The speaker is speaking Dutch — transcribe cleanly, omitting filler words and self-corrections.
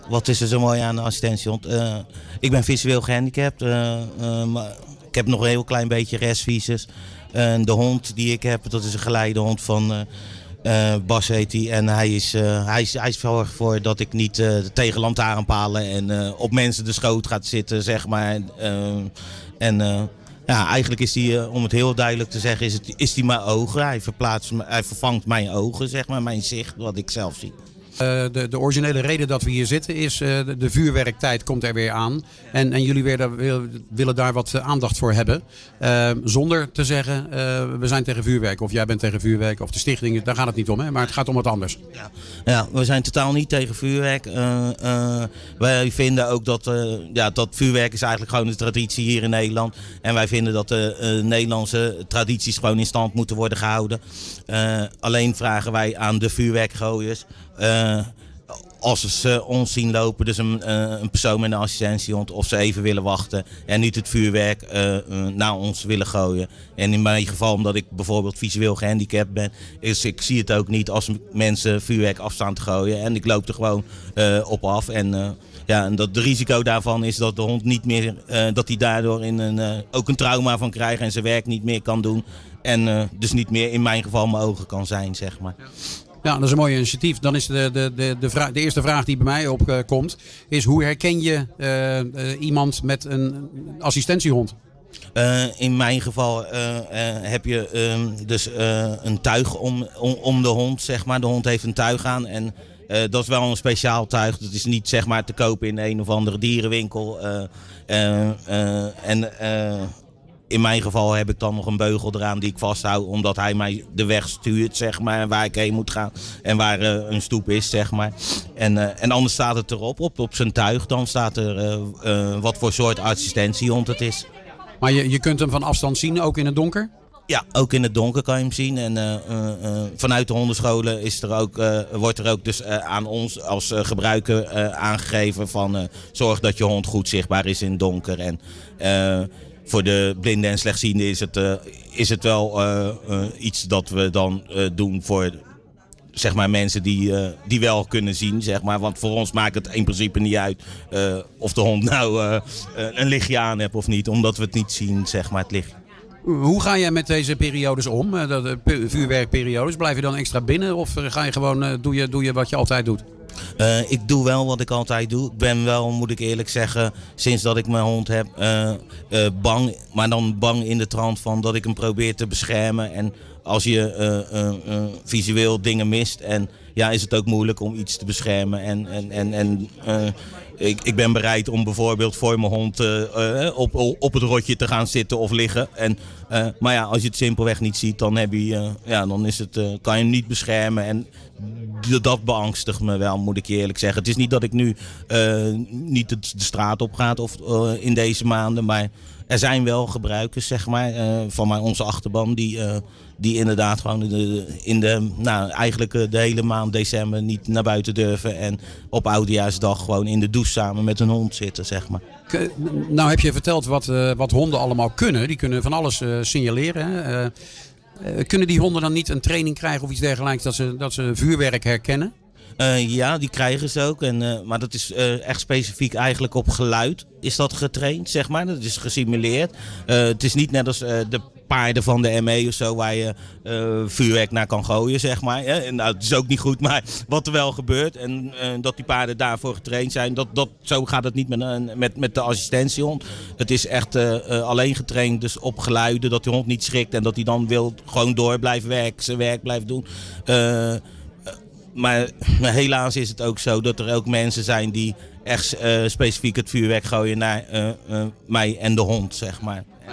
Wat is er zo mooi aan de assistentiehond? Ik ben visueel gehandicapt. Maar ik heb nog een heel klein beetje restvisus. De hond die ik heb, dat is een geleidehond van Bas heet hij. En hij zorgt ervoor dat ik niet tegen lantaarnpalen en op mensen de schoot gaat zitten, zeg maar. Ja, eigenlijk is hij, om het heel duidelijk te zeggen, is hij mijn ogen. Hij vervangt mijn ogen, zeg maar, mijn zicht, wat ik zelf zie. De originele reden dat we hier zitten is de vuurwerktijd komt er weer aan. En jullie willen daar wat aandacht voor hebben. Zonder te zeggen we zijn tegen vuurwerk of jij bent tegen vuurwerk of de stichting. Daar gaat het niet om, hè? Maar het gaat om wat anders. Ja, we zijn totaal niet tegen vuurwerk. Wij vinden ook dat vuurwerk is eigenlijk gewoon een traditie hier in Nederland. En wij vinden dat de Nederlandse tradities gewoon in stand moeten worden gehouden. Alleen vragen wij aan de vuurwerkgooiers. Als ze ons zien lopen, dus een persoon met een assistentiehond, of ze even willen wachten en niet het vuurwerk naar ons willen gooien. En in mijn geval, omdat ik bijvoorbeeld visueel gehandicapt ben, ik zie het ook niet als mensen vuurwerk afstaan te gooien. En ik loop er gewoon op af. En dat het risico daarvan is dat de hond niet meer, dat hij daardoor ook een trauma van krijgt en zijn werk niet meer kan doen. En dus niet meer in mijn geval mijn ogen kan zijn, zeg maar. Ja, dat is een mooi initiatief. Dan is de eerste vraag die bij mij opkomt, is hoe herken je iemand met een assistentiehond? In mijn geval heb je een tuig om de hond, zeg maar. De hond heeft een tuig aan en dat is wel een speciaal tuig. Dat is niet, zeg maar, te kopen in een of andere dierenwinkel. In mijn geval heb ik dan nog een beugel eraan die ik vasthoud, omdat hij mij de weg stuurt, zeg maar, waar ik heen moet gaan en waar een stoep is, zeg maar. En anders staat het erop, op zijn tuig, dan staat er wat voor soort assistentiehond het is. Maar je kunt hem van afstand zien, ook in het donker? Ja, ook in het donker kan je hem zien. En vanuit de hondenscholen wordt er ook dus aan ons als gebruiker aangegeven van zorg dat je hond goed zichtbaar is in het donker. En voor de blinden en slechtzienden is het wel iets dat we dan doen voor, zeg maar, mensen die wel kunnen zien, zeg maar. Want voor ons maakt het in principe niet uit of de hond nou een lichtje aan heeft of niet, omdat we het niet zien, zeg maar, het lichtje. Hoe ga jij met deze periodes om, de vuurwerkperiodes? Blijf je dan extra binnen of ga je gewoon, doe je wat je altijd doet? Ik doe wel wat ik altijd doe. Ik ben wel, moet ik eerlijk zeggen, sinds dat ik mijn hond heb, bang. Maar dan bang in de trant van dat ik hem probeer te beschermen. En als je visueel dingen mist, en ja, is het ook moeilijk om iets te beschermen. Ik ben bereid om bijvoorbeeld voor mijn hond op het rotje te gaan zitten of liggen. Maar ja, als je het simpelweg niet ziet, dan kan je hem niet beschermen. En dat beangstigt me wel, moet ik je eerlijk zeggen. Het is niet dat ik nu niet de straat op ga in deze maanden, maar er zijn wel gebruikers, zeg maar, van onze achterban die inderdaad gewoon eigenlijk de hele maand december niet naar buiten durven en op Oudejaarsdag gewoon in de douche samen met een hond zitten, zeg maar. Nou heb je verteld wat honden allemaal kunnen. Die kunnen van alles signaleren. Hè? Kunnen die honden dan niet een training krijgen of iets dergelijks dat ze vuurwerk herkennen? Ja, die krijgen ze ook. Maar dat is echt specifiek eigenlijk op geluid is dat getraind, zeg maar. Dat is gesimuleerd. Het is niet net als de paarden van de ME of zo waar je vuurwerk naar kan gooien, zeg maar. Nou, het is ook niet goed, maar wat er wel gebeurt en dat die paarden daarvoor getraind zijn, zo gaat het niet met de assistentiehond. Het is echt alleen getraind dus op geluiden, dat die hond niet schrikt en dat hij dan gewoon door blijven werken, zijn werk blijft doen. Maar helaas is het ook zo dat er ook mensen zijn die echt specifiek het vuurwerk gooien naar mij en de hond, zeg maar.